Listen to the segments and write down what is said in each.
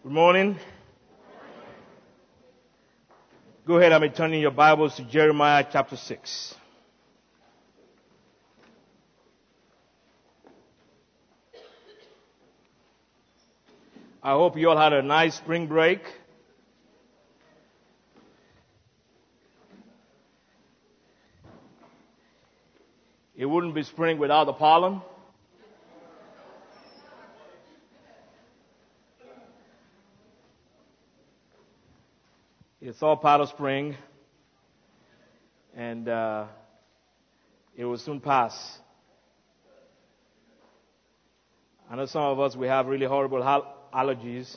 Good morning. Go ahead and be turning your Bibles to Jeremiah chapter 6. I hope you all had a nice spring break. It wouldn't be spring without the pollen. It's all part of spring, and it will soon pass. I know some of us, we have really horrible allergies.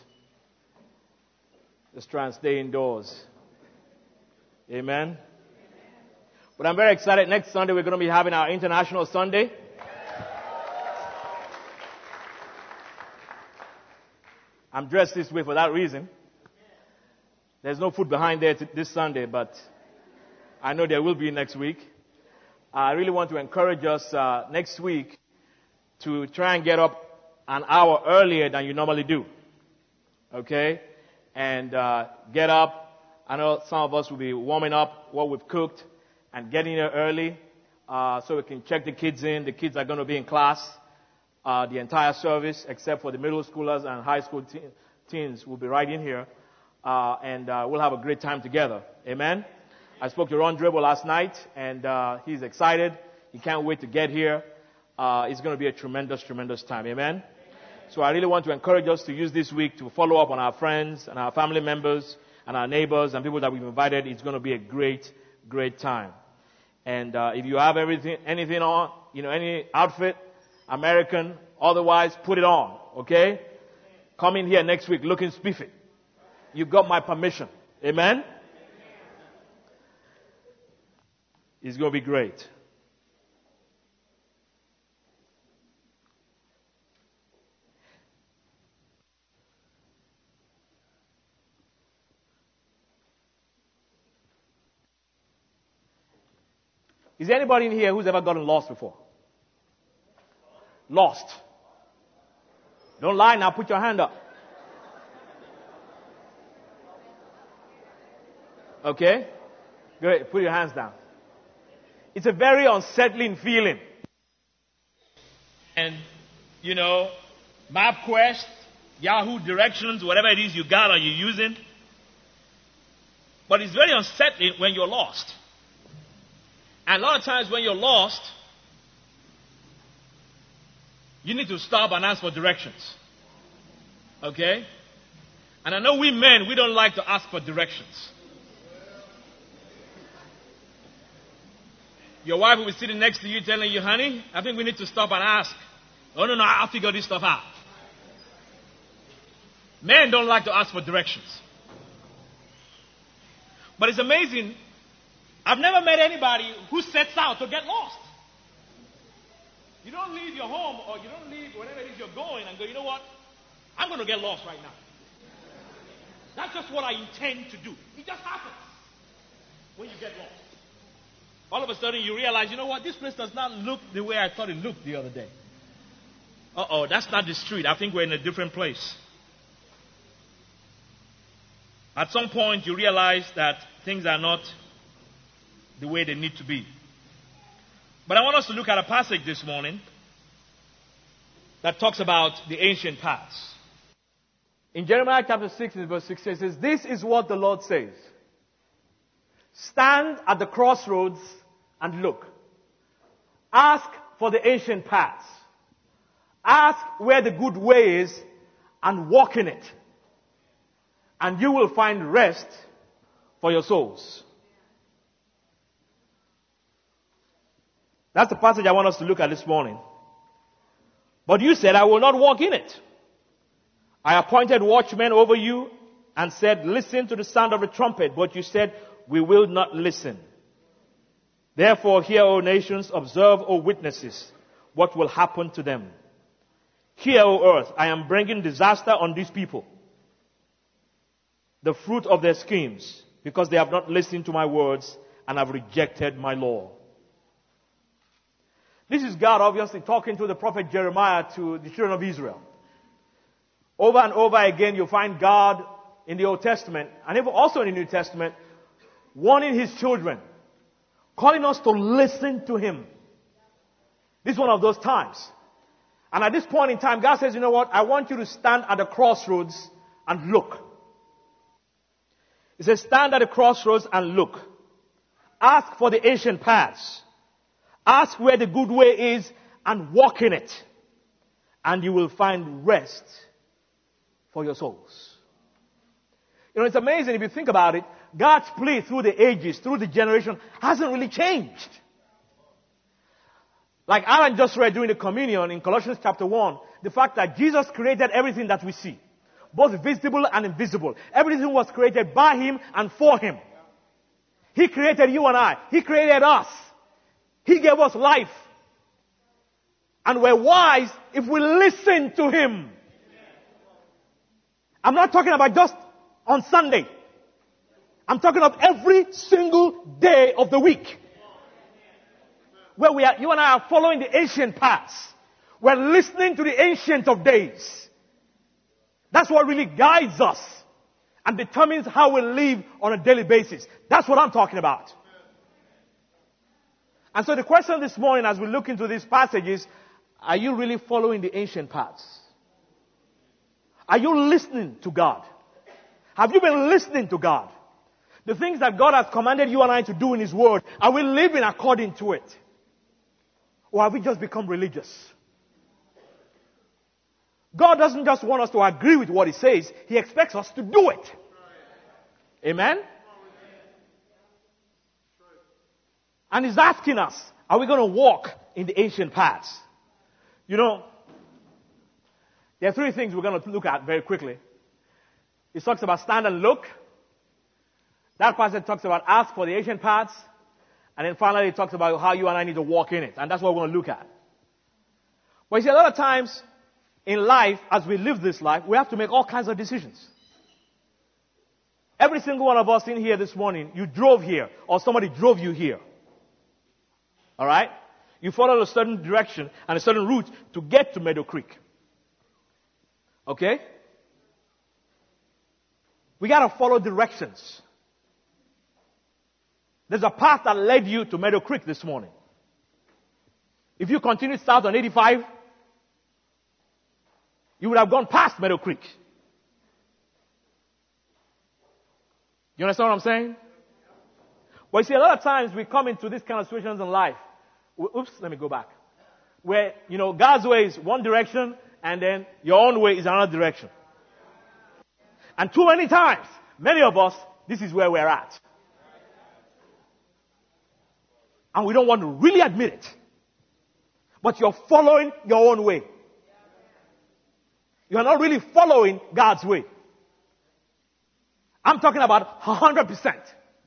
Just try and stay indoors. Amen? But I'm very excited. Next Sunday, we're going to be having our International Sunday. I'm dressed this way for that reason. There's no food behind there this Sunday, but I know there will be next week. I really want to encourage us next week to try and get up an hour earlier than you normally do. Okay? And get up. I know some of us will be warming up what we've cooked and getting here early so we can check the kids in. The kids are going to be in class the entire service, except for the middle schoolers and high school teens will be right in here. And we'll have a great time together. Amen? I spoke to Ron Dribble last night, and he's excited. He can't wait to get here. It's going to be a tremendous, tremendous time. Amen? So I really want to encourage us to use this week to follow up on our friends and our family members and our neighbors and people that we've invited. It's going to be a great, great time. And if you have anything on, any outfit, American, otherwise, put it on. Okay? Come in here next week looking spiffy. You got my permission. Amen? It's going to be great. Is there anybody in here who's ever gotten lost before? Lost. Don't lie now. Put your hand up. Okay? Great. Put your hands down. It's a very unsettling feeling. And, MapQuest, Yahoo Directions, whatever it is you got or you're using. But it's very unsettling when you're lost. And a lot of times when you're lost, you need to stop and ask for directions. Okay? And I know we men, we don't like to ask for directions. Your wife will be sitting next to you telling you, honey, I think we need to stop and ask. Oh, no, I'll figure this stuff out. Men don't like to ask for directions. But it's amazing. I've never met anybody who sets out to get lost. You don't leave your home or you don't leave wherever it is you're going and go, you know what? I'm going to get lost right now. That's just what I intend to do. It just happens when you get lost. All of a sudden you realize, you know what, this place does not look the way I thought it looked the other day. That's not the street. I think we're in a different place. At some point you realize that things are not the way they need to be. But I want us to look at a passage this morning that talks about the ancient paths. In Jeremiah chapter 6 and verse 6 it says, this is what the Lord says. Stand at the crossroads and look. Ask for the ancient paths. Ask where the good way is and walk in it. And you will find rest for your souls. That's the passage I want us to look at this morning. But you said, I will not walk in it. I appointed watchmen over you and said, listen to the sound of the trumpet. But you said, we will not listen. Therefore, hear, O nations, observe, O witnesses, what will happen to them. Hear, O earth, I am bringing disaster on these people, the fruit of their schemes, because they have not listened to my words and have rejected my law. This is God obviously talking to the prophet Jeremiah to the children of Israel. Over and over again, you find God in the Old Testament, and even also in the New Testament, warning His children, calling us to listen to Him. This is one of those times. And at this point in time, God says, you know what? I want you to stand at the crossroads and look. He says, stand at the crossroads and look. Ask for the ancient paths. Ask where the good way is and walk in it. And you will find rest for your souls. You know, it's amazing if you think about it. God's plea through the ages, through the generation, hasn't really changed. Like Alan just read during the communion in Colossians chapter 1, the fact that Jesus created everything that we see, both visible and invisible. Everything was created by Him and for Him. He created you and I. He created us. He gave us life. And we're wise if we listen to Him. I'm not talking about just on Sunday. I'm talking of every single day of the week. Where you and I are following the ancient paths. We're listening to the Ancient of Days. That's what really guides us and determines how we live on a daily basis. That's what I'm talking about. And so the question this morning as we look into these passages, are you really following the ancient paths? Are you listening to God? Have you been listening to God? The things that God has commanded you and I to do in His Word, are we living according to it? Or have we just become religious? God doesn't just want us to agree with what He says. He expects us to do it. Amen? And He's asking us, are we going to walk in the ancient paths? You know, there are three things we're going to look at very quickly. It talks about stand and look. That passage talks about ask for the ancient paths. And then finally it talks about how you and I need to walk in it. And that's what we're going to look at. But you see, a lot of times in life, as we live this life, we have to make all kinds of decisions. Every single one of us in here this morning, you drove here or somebody drove you here. Alright? You followed a certain direction and a certain route to get to Meadow Creek. Okay? We got to follow directions. There's a path that led you to Meadow Creek this morning. If you continued south on 85, you would have gone past Meadow Creek. You understand what I'm saying? Well, you see, a lot of times we come into these kind of situations in life. Oops, let me go back. Where, you know, God's way is one direction and then your own way is another direction. And too many times, many of us, this is where we're at. And we don't want to really admit it. But you're following your own way. You're not really following God's way. I'm talking about 100%.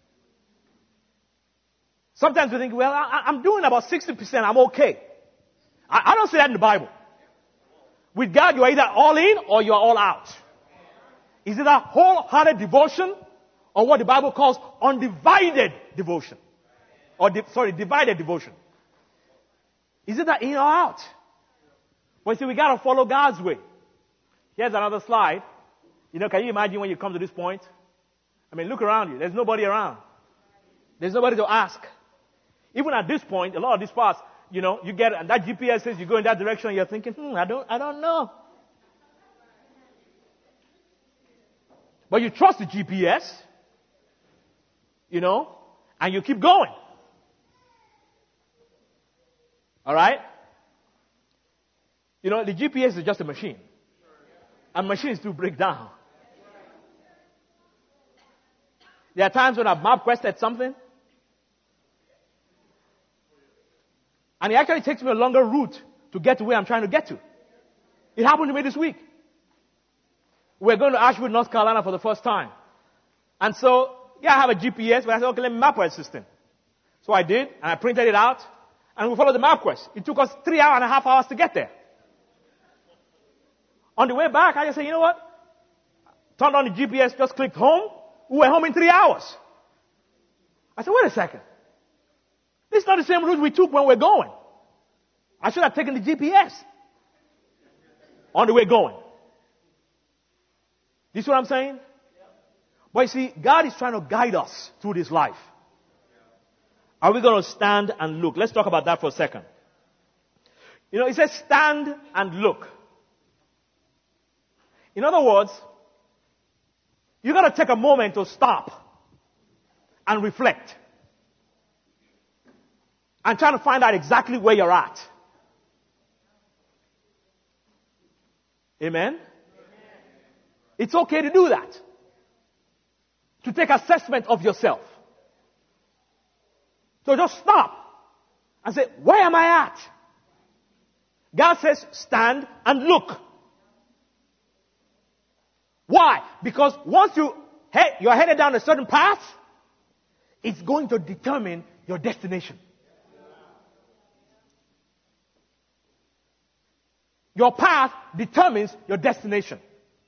Sometimes we think, well, I'm doing about 60%. I'm okay. I don't see that in the Bible. With God, you're either all in or you're all out. Is it a wholehearted devotion or what the Bible calls undivided devotion? Or, divided devotion. Is it that in or out? But you see, we got to follow God's way. Here's another slide. You know, can you imagine when you come to this point? I mean, look around you. There's nobody around. There's nobody to ask. Even at this point, a lot of these parts, you know, you get, and that GPS says you go in that direction, and you're thinking, I don't know. But you trust the GPS, you know, and you keep going. Alright? You know, the GPS is just a machine. And machines do break down. There are times when I've MapQuested something, and it actually takes me a longer route to get to where I'm trying to get to. It happened to me this week. We're going to Asheville, North Carolina for the first time. And so, yeah, I have a GPS, but I said, okay, let me map our system. So I did, and I printed it out, and we followed the MapQuest. It took us 3.5 hours to get there. On the way back, I just said, you know what? Turned on the GPS, just clicked home. We were home in 3 hours. I said, wait a second. This is not the same route we took when we're going. I should have taken the GPS on the way going. You see what I'm saying? But you see, God is trying to guide us through this life. Are we going to stand and look? Let's talk about that for a second. You know, it says stand and look. In other words, you got to take a moment to stop and reflect and try to find out exactly where you're at. Amen? It's okay to do that. To take assessment of yourself. So just stop and say, where am I at? God says, stand and look. Why? Because once you're headed down a certain path, it's going to determine your destination. Your path determines your destination.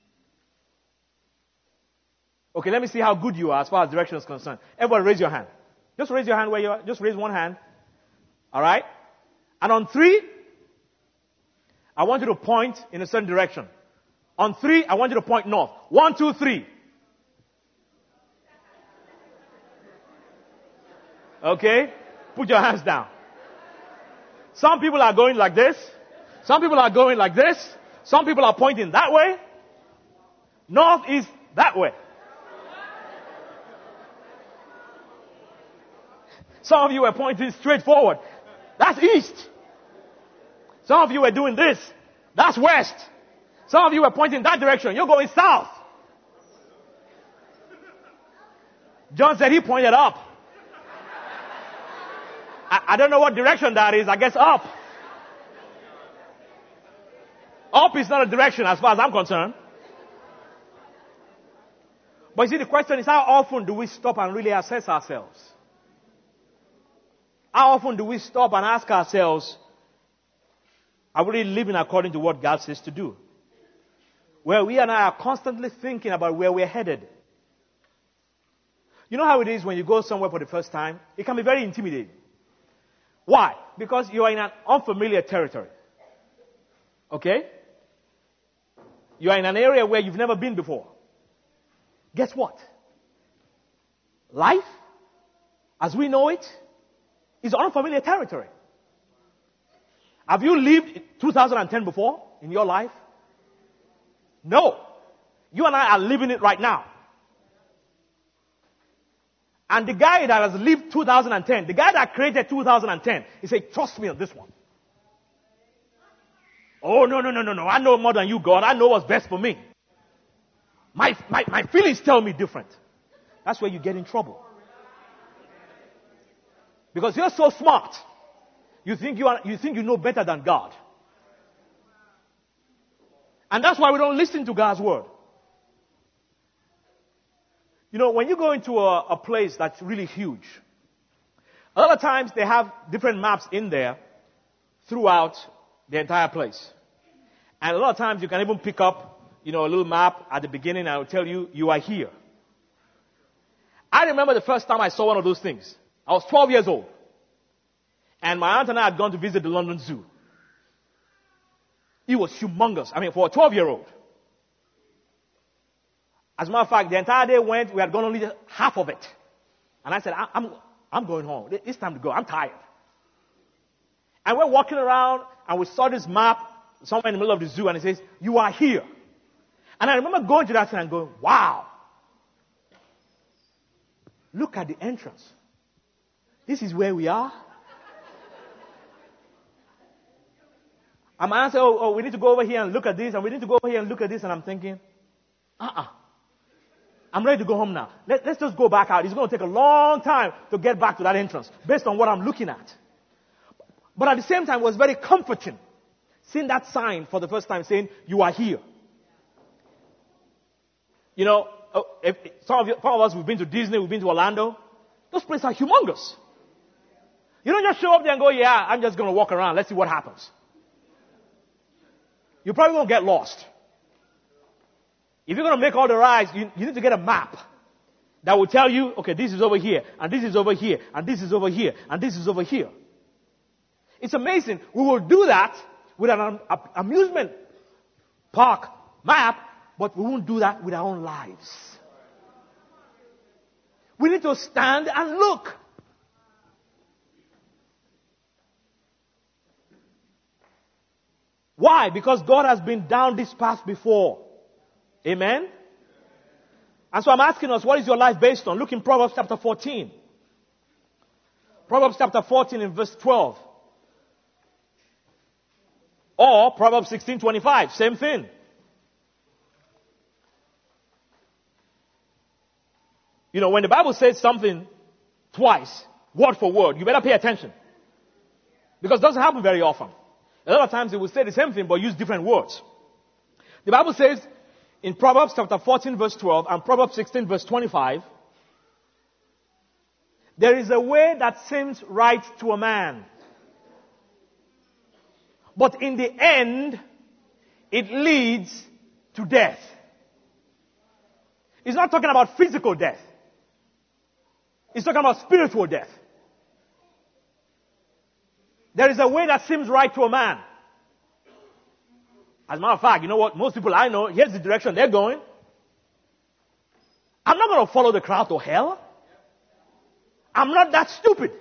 Okay, let me see how good you are as far as direction is concerned. Everybody raise your hand. Just raise your hand where you are. Just raise one hand. All right? And on 3, I want you to point in a certain direction. On 3, I want you to point north. 1, 2, 3. Okay? Put your hands down. Some people are going like this. Some people are going like this. Some people are pointing that way. North is that way. Some of you are pointing straight forward. That's east. Some of you are doing this. That's west. Some of you are pointing that direction. You're going south. John said he pointed up. I don't know what direction that is. I guess up. Up is not a direction as far as I'm concerned. But you see, the question is, how often do we stop and really assess ourselves? How often do we stop and ask ourselves, are we really living according to what God says to do? Where we and I are constantly thinking about where we're headed. You know how it is when you go somewhere for the first time? It can be very intimidating. Why? Because you are in an unfamiliar territory. Okay? You are in an area where you've never been before. Guess what? Life, as we know it, is unfamiliar territory. Have you lived 2010 before in your life? No. You and I are living it right now. And the guy that has lived 2010, the guy that created 2010, he said, trust me on this one. Oh, no. I know more than you, God. I know what's best for me. My feelings tell me different. That's where you get in trouble. Because you're so smart. You think you know better than God. And that's why we don't listen to God's word. You know, when you go into a place that's really huge, a lot of times they have different maps in there throughout the entire place. And a lot of times you can even pick up, a little map at the beginning and it will tell you, you are here. I remember the first time I saw one of those things. I was 12 years old. And my aunt and I had gone to visit the London Zoo. It was humongous. For a 12-year-old. As a matter of fact, the entire day we had gone only half of it. And I said, I'm going home. It's time to go. I'm tired. And we're walking around and we saw this map somewhere in the middle of the zoo and it says, you are here. And I remember going to that thing and going, wow. Look at the entrance. This is where we are. And my aunt said, we need to go over here and look at this, and we need to go over here and look at this, and I'm thinking, I'm ready to go home now. Let's just go back out. It's going to take a long time to get back to that entrance, based on what I'm looking at. But at the same time, it was very comforting, seeing that sign for the first time saying, you are here. If some of us, we've been to Disney, we've been to Orlando. Those places are humongous. You don't just show up there and go, yeah, I'm just going to walk around. Let's see what happens. You probably won't get lost. If you're going to make all the rides, you need to get a map that will tell you, okay, this is over here, and this is over here, and this is over here, and this is over here. It's amazing. We will do that with an amusement park map, But we won't do that with our own lives. We need to stand and look. Why? Because God has been down this path before. Amen? And so I'm asking us, what is your life based on? Look in Proverbs chapter 14. Proverbs chapter 14 in verse 12. Or Proverbs 16:25, same thing. You know, when the Bible says something twice, word for word, you better pay attention. Because it doesn't happen very often. A lot of times it will say the same thing but use different words. The Bible says in Proverbs chapter 14 verse 12 and Proverbs 16 verse 25, there is a way that seems right to a man, but in the end, it leads to death. It's not talking about physical death. It's talking about spiritual death. There is a way that seems right to a man. As a matter of fact, you know what? Most people I know, here's the direction they're going. I'm not going to follow the crowd to hell. I'm not that stupid.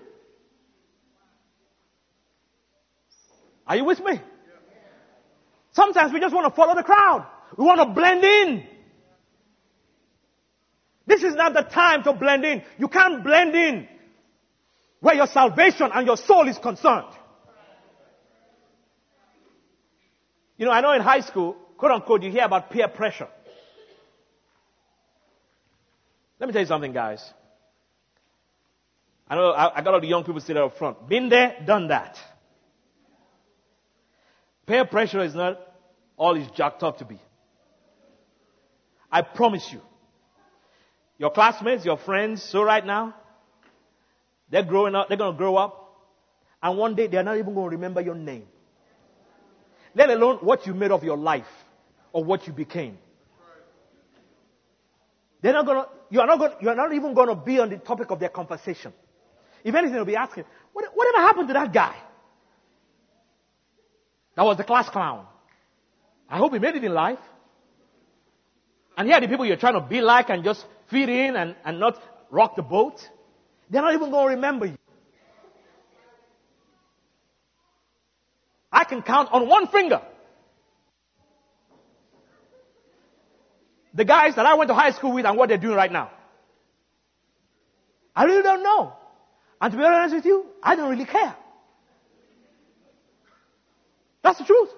Are you with me? Sometimes we just want to follow the crowd. We want to blend in. This is not the time to blend in. You can't blend in where your salvation and your soul is concerned. You know, I know in high school, quote unquote, you hear about peer pressure. Let me tell you something, guys. I know I got all the young people sitting up front. Been there, done that. Peer pressure is not all it's jacked up to be. I promise you. Your classmates, your friends, so right now, they're growing up, they're going to grow up, and one day they're not even going to remember your name. Let alone what you made of your life or what you became. They're not going to, you are not even going to be on the topic of their conversation. If anything, they'll be asking, whatever happened to that guy? That was the class clown. I hope he made it in life. And here are the people you're trying to be like and just fit in and not rock the boat. They're not even going to remember you. I can count on one finger the guys that I went to high school with and what they're doing right now. I really don't know. And to be honest with you, I don't really care. That's the truth.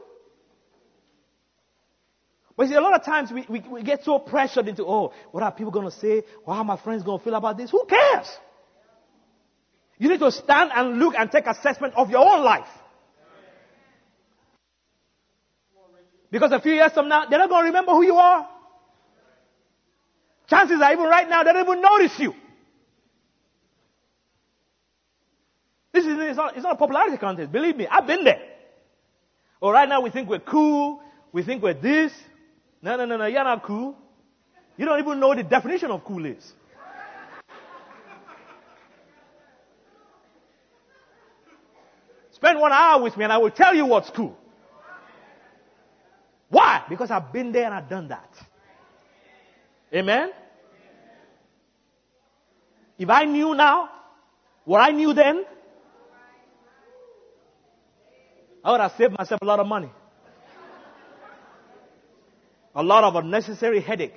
But see, a lot of times we get so pressured into, oh, what are people going to say? Or how are my friends going to feel about this? Who cares? You need to stand and look and take assessment of your own life. Because a few years from now, they're not going to remember who you are. Chances are even right now, they don't even notice you. It's not a popularity contest. Believe me, I've been there. Or right now we think we're cool. We think we're this. No, you're not cool. You don't even know what the definition of cool is. Spend 1 hour with me and I will tell you what's cool. Why? Because I've been there and I've done that. Amen? If I knew now what I knew then, I would have saved myself a lot of money. A lot of unnecessary headache.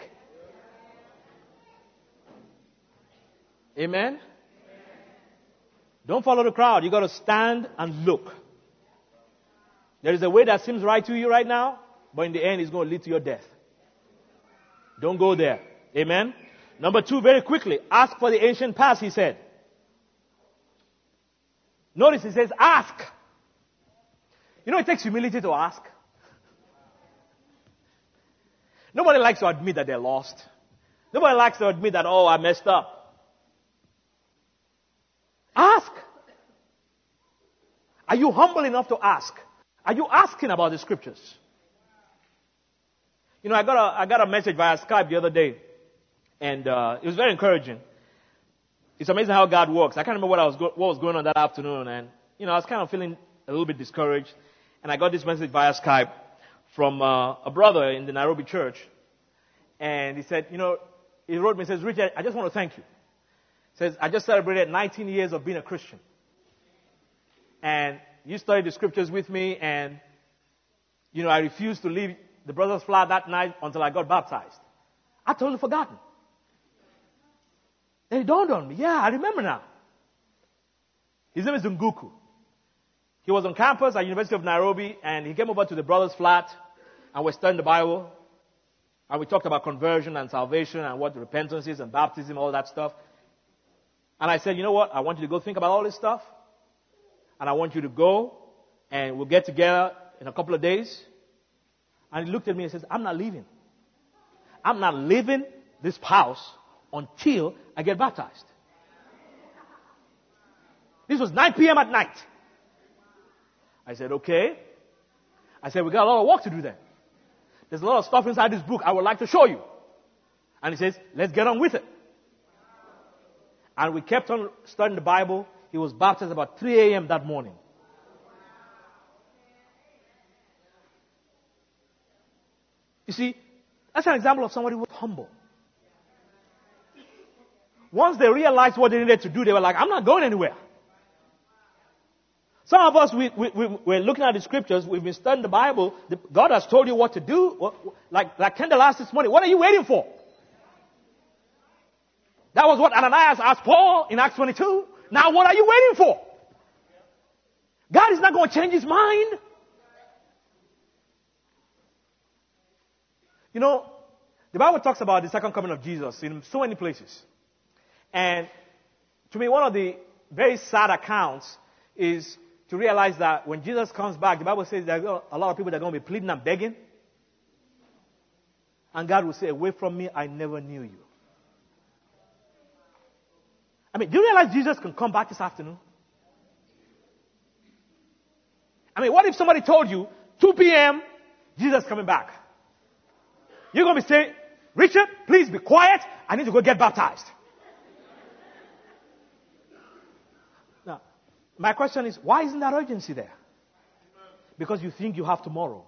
Amen? Don't follow the crowd. You got to stand and look. There is a way that seems right to you right now, but in the end it's going to lead to your death. Don't go there. Amen? Number 2, very quickly, ask for the ancient past, he said. Notice he says ask. You know it takes humility to ask. Nobody likes to admit that they're lost. Nobody likes to admit that, oh, I messed up. Ask. Are you humble enough to ask? Are you asking about the scriptures? You know, I got a message via Skype the other day, and it was very encouraging. It's amazing how God works. I can't remember what was going on that afternoon, and you know, I was kind of feeling a little bit discouraged, and I got this message via Skype from a brother in the Nairobi church, And he said, he wrote me, he says, Richard, I just want to thank you. He says, I just celebrated 19 years of being a Christian. And you studied the scriptures with me, and, I refused to leave the brother's flat that night until I got baptized. I totally forgotten. And it dawned on me. Yeah, I remember now. His name is Nguku. He was on campus at University of Nairobi, and he came over to the brother's flat, and we're studying the Bible. And we talked about conversion and salvation and what repentance is and baptism, all that stuff. And I said, you know what? I want you to go think about all this stuff. And I want you to go, and we'll get together in a couple of days. And he looked at me and says, I'm not leaving. I'm not leaving this house until I get baptized. This was 9 p.m. at night. I said, okay. I said, we got a lot of work to do then. There's a lot of stuff inside this book I would like to show you. And he says, let's get on with it. And we kept on studying the Bible. He was baptized about 3 a.m. that morning. You see, that's an example of somebody who was humble. Once they realized what they needed to do, they were like, I'm not going anywhere. Some of us, we're looking at the scriptures, we've been studying the Bible, God has told you what to do, like Kendall asked this morning, what are you waiting for? That was what Ananias asked Paul in Acts 22. Now what are you waiting for? God is not going to change his mind. The Bible talks about the second coming of Jesus in so many places. And to me, one of the very sad accounts is to realize that when Jesus comes back, the Bible says there are a lot of people that are going to be pleading and begging. And God will say, away from me, I never knew you. Do you realize Jesus can come back this afternoon? What if somebody told you, 2 p.m., Jesus coming back? You're going to be saying, Richard, please be quiet. I need to go get baptized. Now, my question is, why isn't that urgency there? Because you think you have tomorrow.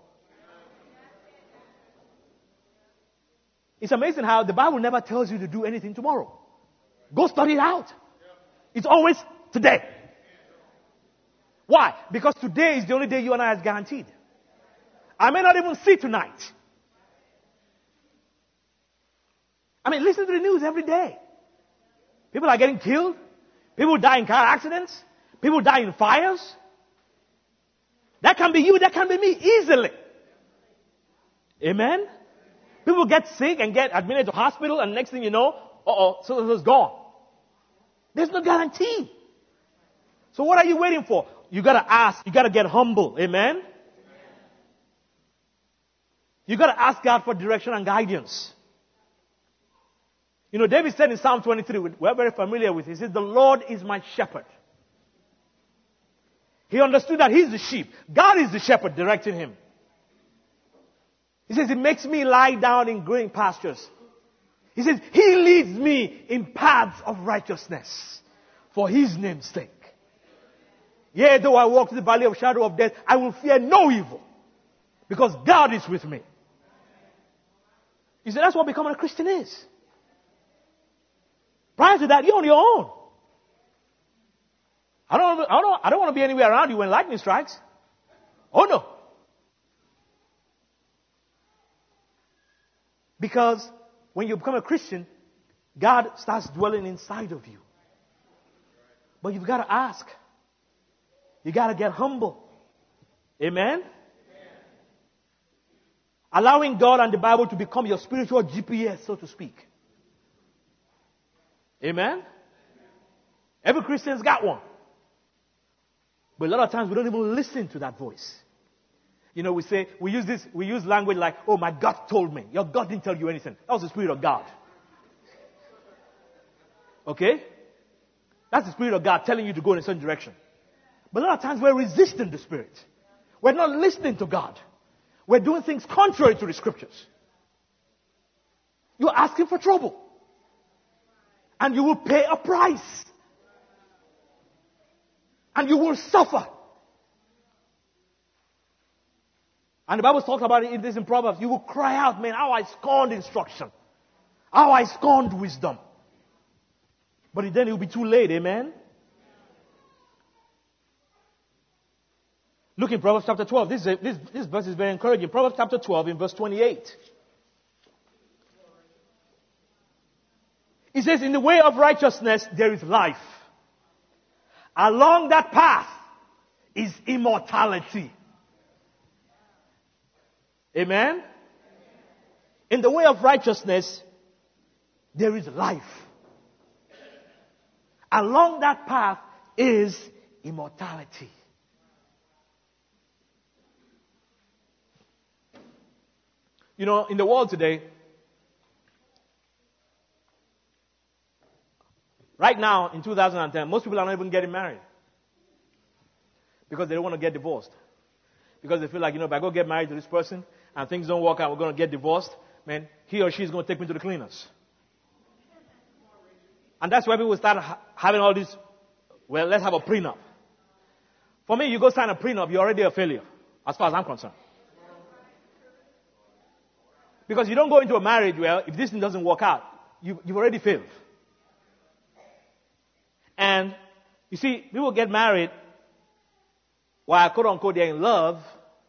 It's amazing how the Bible never tells you to do anything tomorrow. Go study it out. It's always today. Why? Because today is the only day you and I is guaranteed. I may not even see tonight. Listen to the news every day. People are getting killed. People die in car accidents. People die in fires. That can be you, that can be me easily. Amen? People get sick and get admitted to hospital, and next thing you know, so it's gone. There's no guarantee. So what are you waiting for? You gotta ask. You gotta get humble. Amen? You gotta ask God for direction and guidance. David said in Psalm 23, we're very familiar with it. He said, the Lord is my shepherd. He understood that he's the sheep. God is the shepherd directing him. He says, he makes me lie down in green pastures. He says, he leads me in paths of righteousness for his name's sake. Yea, though I walk through the valley of shadow of death, I will fear no evil because God is with me. You see, that's what becoming a Christian is. Prior to that, you're on your own. I don't want to be anywhere around you when lightning strikes. Oh no. Because when you become a Christian, God starts dwelling inside of you. But you've got to ask. You got to get humble. Amen? Allowing God and the Bible to become your spiritual GPS, so to speak. Amen? Every Christian's got one. But a lot of times we don't even listen to that voice. We use language like, oh, my gut told me. Your gut didn't tell you anything. That was the Spirit of God. Okay? That's the Spirit of God telling you to go in a certain direction. But a lot of times we're resisting the Spirit. We're not listening to God. We're doing things contrary to the Scriptures. You're asking for trouble. And you will pay a price. And you will suffer. And the Bible talks about it in Proverbs. You will cry out, man, how I scorned instruction. How I scorned wisdom. But then it will be too late, amen? Look in Proverbs chapter 12. This verse is very encouraging. Proverbs chapter 12 in verse 28. It says, in the way of righteousness there is life. Along that path is immortality. Amen? In the way of righteousness there is life. Along that path is immortality. You know, in the world today, right now in 2010, most people are not even getting married because they don't want to get divorced. Because they feel like, if I go get married to this person and things don't work out, we're going to get divorced, man, he or she is going to take me to the cleaners. And that's why people start having all this, well, let's have a prenup. For me, you go sign a prenup, you're already a failure, as far as I'm concerned. Because you don't go into a marriage where if this thing doesn't work out, you've already failed. And you see, people get married while, quote unquote, they're in love.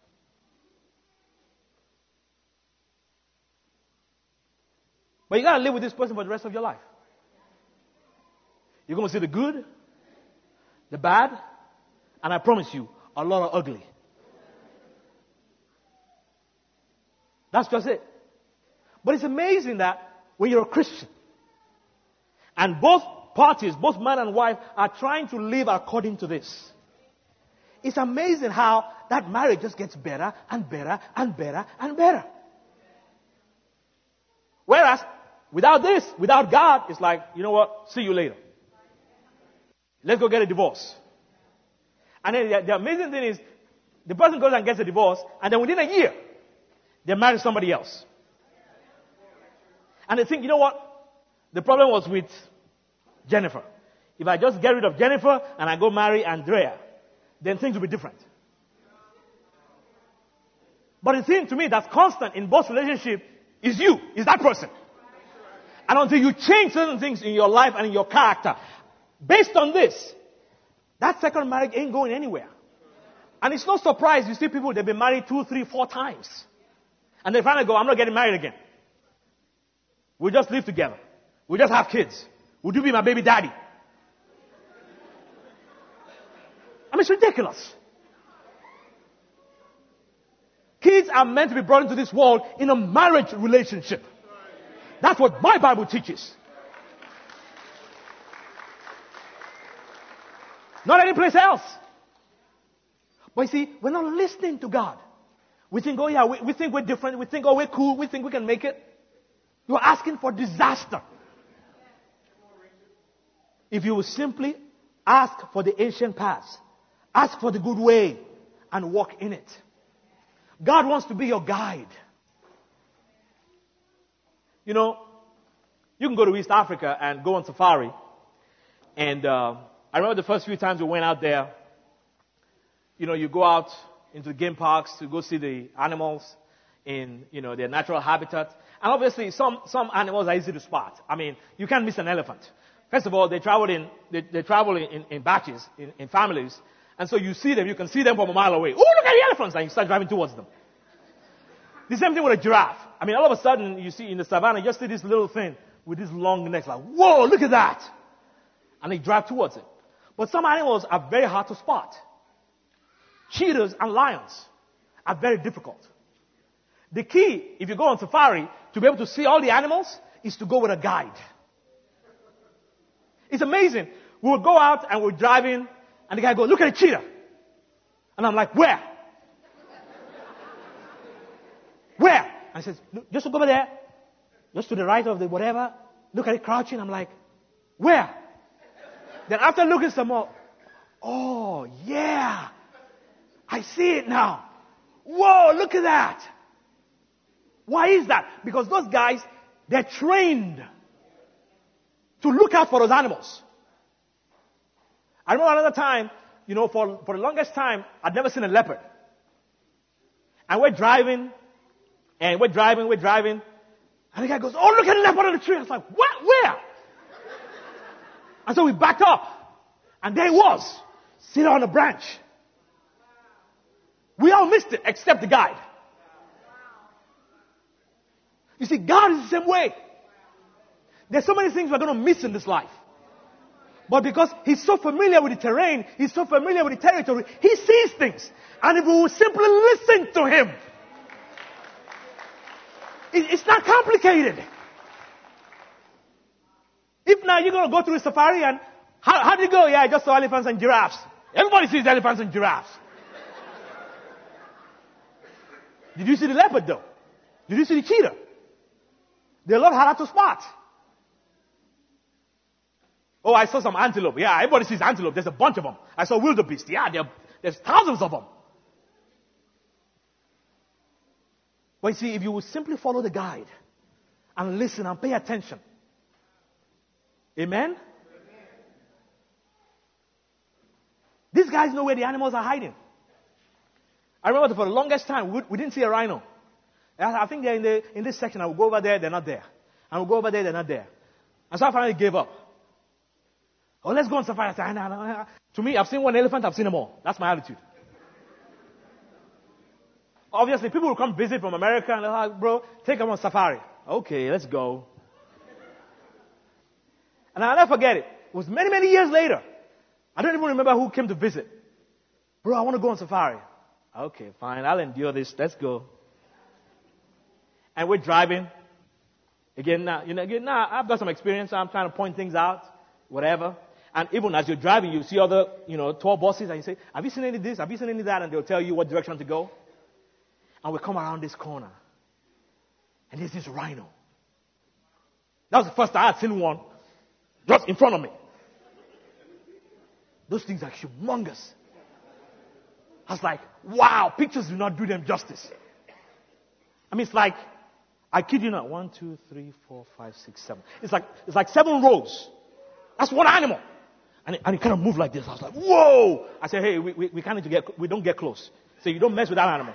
But you got to live with this person for the rest of your life. You're going to see the good, the bad, and I promise you, a lot of ugly. That's just it. But it's amazing that when you're a Christian, and both parties, both man and wife, are trying to live according to this, it's amazing how that marriage just gets better and better and better and better. Whereas, without this, without God, it's like, you know what, see you later. Let's go get a divorce. And then the amazing thing is, the person goes and gets a divorce, and then within a year, they marry somebody else. And they think, you know what, the problem was with Jennifer. If I just get rid of Jennifer and I go marry Andrea, then things will be different. But the thing to me that's constant in both relationships is you, is that person. And until you change certain things in your life and in your character, based on this, that second marriage ain't going anywhere. And it's no surprise you see people, they've been married 2, 3, 4 times. And they finally go, I'm not getting married again. We'll just live together. We'll just have kids. Would you be my baby daddy? I mean, it's ridiculous. Kids are meant to be brought into this world in a marriage relationship. That's what my Bible teaches. Not any place else. But you see, we're not listening to God. We think, oh yeah, we think we're different. We think, oh, we're cool. We think we can make it. You're asking for disaster. If you will simply ask for the ancient paths, ask for the good way, and walk in it. God wants to be your guide. You know, you can go to East Africa and go on safari. And I remember the first few times we went out there, you go out into the game parks to go see the animals in, their natural habitat. And obviously, some animals are easy to spot. I mean, you can't miss an elephant. First of all, they travel in batches, in families. And so you see them, you can see them from a mile away. Oh, look at the elephants! And you start driving towards them. The same thing with a giraffe. I mean, all of a sudden, you see in the savannah, you just see this little thing with this long neck, like, whoa, look at that! And they drive towards it. But some animals are very hard to spot. Cheetahs and lions are very difficult. The key, if you go on safari, to be able to see all the animals, is to go with a guide. It's amazing. We'll go out and we're driving, and the guy goes, look at the cheetah. And I'm like, where? Where? And he says, look, just look over there. Just to the right of the whatever. Look at it crouching. I'm like, where? Then after looking some more, oh, yeah. I see it now. Whoa, look at that. Why is that? Because those guys, they're trained to look out for those animals. I remember another time, for the longest time, I'd never seen a leopard. And we're driving. And we're driving. And the guy goes, oh, look at the leopard on the tree. I was like, what? Where? And so we backed up. And there he was, sitting on a branch. We all missed it, except the guide. You see, God is the same way. There's so many things we're going to miss in this life. But because He's so familiar with the terrain, He's so familiar with the territory, He sees things. And if we will simply listen to Him, it's not complicated. If now you're going to go through a safari and how did it go? Yeah, I just saw elephants and giraffes. Everybody sees elephants and giraffes. Did you see the leopard though? Did you see the cheetah? They learned how to spot. Oh, I saw some antelope. Yeah, everybody sees antelope. There's a bunch of them. I saw wildebeest. Yeah, there's thousands of them. But you see, if you will simply follow the guide and listen and pay attention. Amen? These guys know where the animals are hiding. I remember for the longest time, we didn't see a rhino. I think they're in this section. I will go over there, they're not there. I will go over there, they're not there. And so I finally gave up. Oh, let's go on safari. I said, nah. To me, I've seen one elephant, I've seen them all. That's my attitude. Obviously, people will come visit from America and they're like, bro, take them on safari. Okay, let's go. And I'll never forget it. It was many, many years later. I don't even remember who came to visit. Bro, I want to go on safari. Okay, fine. I'll endure this. Let's go. And we're driving. Again, now I've got some experience. So I'm trying to point things out, whatever. And even as you're driving, you see other, tour buses, and you say, have you seen any of this? Have you seen any of that? And they'll tell you what direction to go. And we come around this corner. And there's this rhino. That was the first time I had seen one just in front of me. Those things are humongous. I was like, wow, pictures do not do them justice. I mean, it's like, I kid you not, 1, 2, 3, 4, 5, 6, 7. It's like 7 rows. That's one animal. And it kind of moved like this. I was like, whoa! I said, hey, we can't we don't get close. So you don't mess with that animal.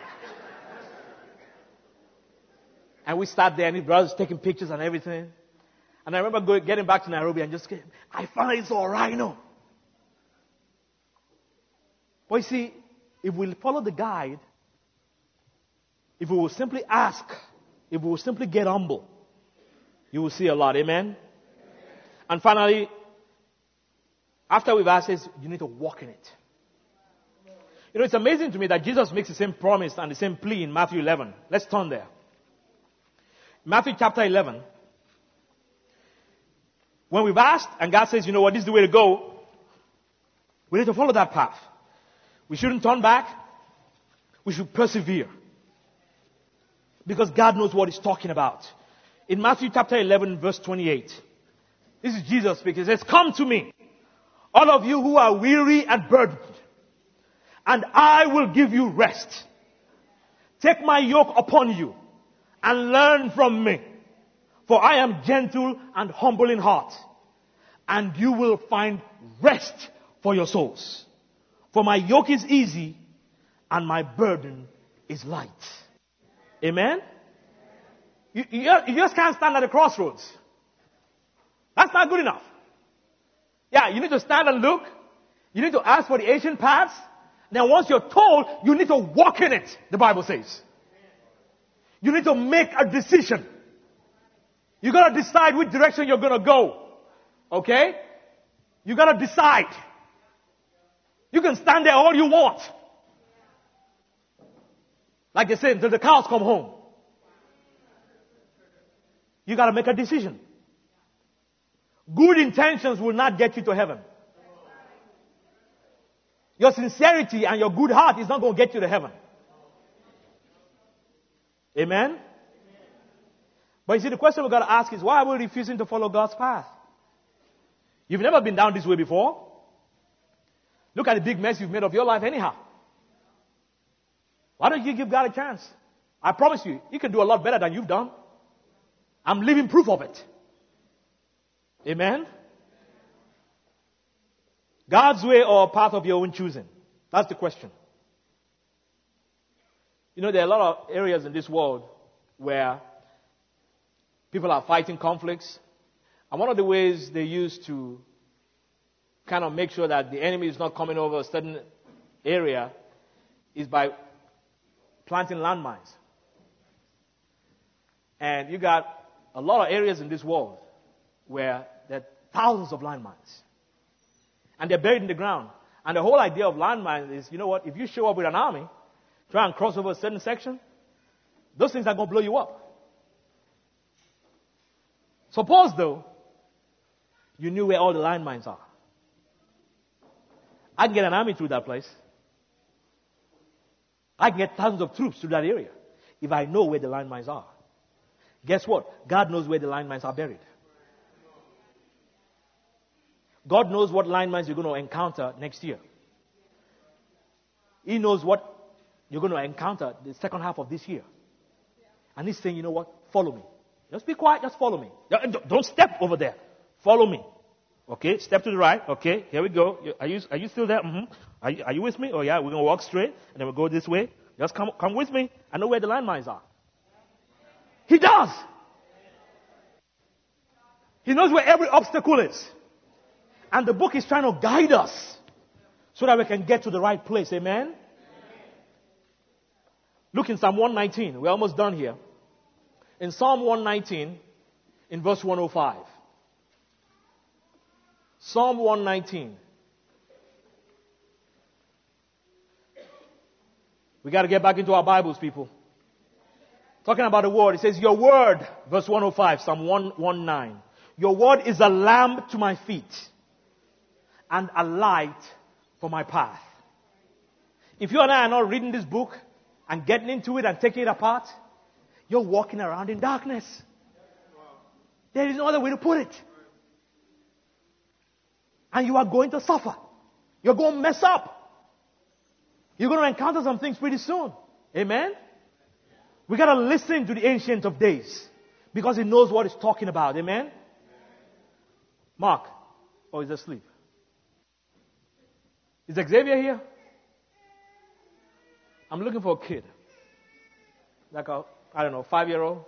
And we sat there and his brothers taking pictures and everything. And I remember getting back to Nairobi and I finally saw a rhino. But you see, if we follow the guide, if we will simply ask, if we will simply get humble, you will see a lot. Amen? And finally, after we've asked this, you need to walk in it. It's amazing to me that Jesus makes the same promise and the same plea in Matthew 11. Let's turn there. Matthew chapter 11. When we've asked and God says, you know what, this is the way to go, we need to follow that path. We shouldn't turn back. We should persevere. Because God knows what He's talking about. In Matthew chapter 11 verse 28, this is Jesus speaking. He says, come to me, all of you who are weary and burdened, and I will give you rest. Take my yoke upon you and learn from me. For I am gentle and humble in heart, and you will find rest for your souls. For my yoke is easy and my burden is light. Amen? You just can't stand at the crossroads. That's not good enough. Yeah, you need to stand and look. You need to ask for the ancient paths. Then once you're told, you need to walk in it, the Bible says. You need to make a decision. You gotta decide which direction you're gonna go. Okay? You gotta decide. You can stand there all you want. Like they say, until the cows come home. You gotta make a decision. Good intentions will not get you to heaven. Your sincerity and your good heart is not going to get you to heaven. Amen? But you see, the question we've got to ask is, why are we refusing to follow God's path? You've never been down this way before. Look at the big mess you've made of your life anyhow. Why don't you give God a chance? I promise you, He can do a lot better than you've done. I'm living proof of it. Amen? God's way or a path of your own choosing? That's the question. You know, there are a lot of areas in this world where people are fighting conflicts. And one of the ways they use to kind of make sure that the enemy is not coming over a certain area is by planting landmines. And you got a lot of areas in this world where there are thousands of landmines. And they're buried in the ground. And the whole idea of landmines is, you know what, if you show up with an army, try and cross over a certain section, those things are going to blow you up. Suppose, though, you knew where all the landmines are. I can get an army through that place. I can get thousands of troops through that area if I know where the landmines are. Guess what? God knows where the landmines are buried. God knows what landmines you're going to encounter next year. He knows what you're going to encounter the second half of this year. And He's saying, you know what? Follow me. Just be quiet. Just follow me. Don't step over there. Follow me. Okay, step to the right. Okay, here we go. Are you still there? Mm-hmm. Are you with me? Oh yeah, we're going to walk straight and then we'll go this way. Just come with me. I know where the landmines are. He does. He knows where every obstacle is. And the book is trying to guide us so that we can get to the right place. Amen? Look in Psalm 119. We're almost done here. In Psalm 119, in verse 105. Psalm 119. We got to get back into our Bibles, people. Talking about the word. It says, your word, verse 105, Psalm 119. Your word is a lamp to my feet and a light for my path. If you and I are not reading this book and getting into it and taking it apart, you're walking around in darkness. There is no other way to put it. And you are going to suffer. You're going to mess up. You're going to encounter some things pretty soon. Amen? We got to listen to the Ancient of Days because he knows what he's talking about. Amen? Mark. Oh, he's asleep. Is Xavier here? I'm looking for a kid. Like a, 5-year-old.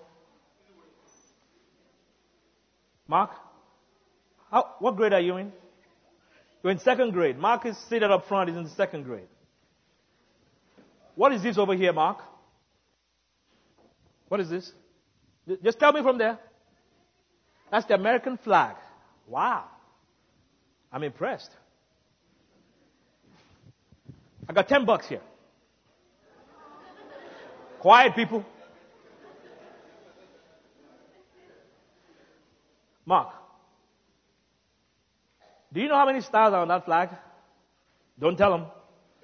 Mark? What grade are you in? You're in second grade. Mark is seated up front. He's in the second grade. What is this over here, Mark? What is this? Just tell me from there. That's the American flag. Wow. I'm impressed. I got $10 here. Quiet, people. Mark, do you know how many stars are on that flag? Don't tell them.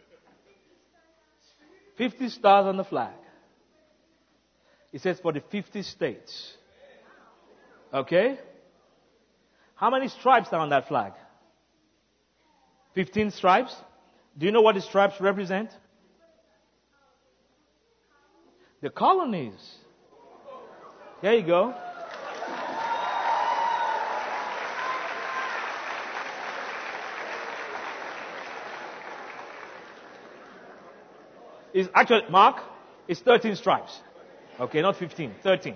50 stars on the flag. It says for the 50 states. Okay? How many stripes are on that flag? 15 stripes. Do you know what the stripes represent? The colonies. There you go. It's actually, Mark, it's 13 stripes. Okay, not 15, 13.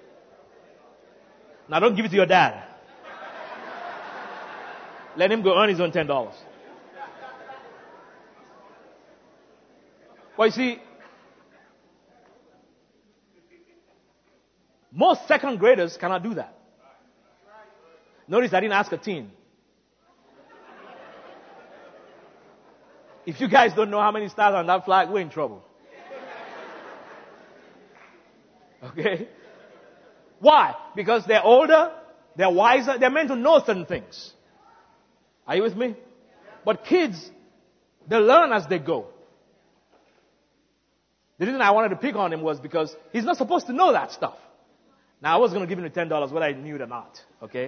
Now don't give it to your dad. Let him go earn his own $10. Well, you see, most second graders cannot do that. Notice I didn't ask a teen. If you guys don't know how many stars on that flag, we're in trouble. Okay? Why? Because they're older, they're wiser, they're meant to know certain things. Are you with me? But kids, they learn as they go. The reason I wanted to pick on him was because he's not supposed to know that stuff. Now, I was going to give him the $10 whether I knew it or not. Okay?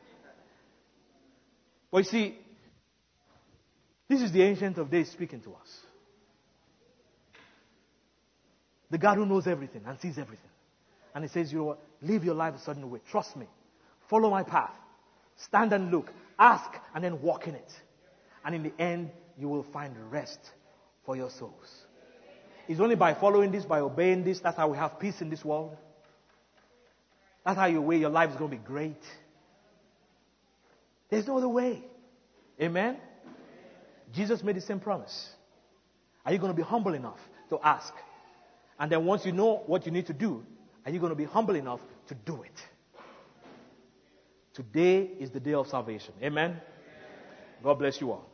But you see, this is the Ancient of Days speaking to us. The God who knows everything and sees everything. And he says, you know what? Live your life a certain way. Trust me. Follow my path. Stand and look. Ask and then walk in it. And in the end, you will find rest for your souls. It's only by following this, by obeying this, that's how we have peace in this world. That's how your life is going to be great. There's no other way. Amen? Jesus made the same promise. Are you going to be humble enough to ask? And then once you know what you need to do, are you going to be humble enough to do it? Today is the day of salvation. Amen? God bless you all.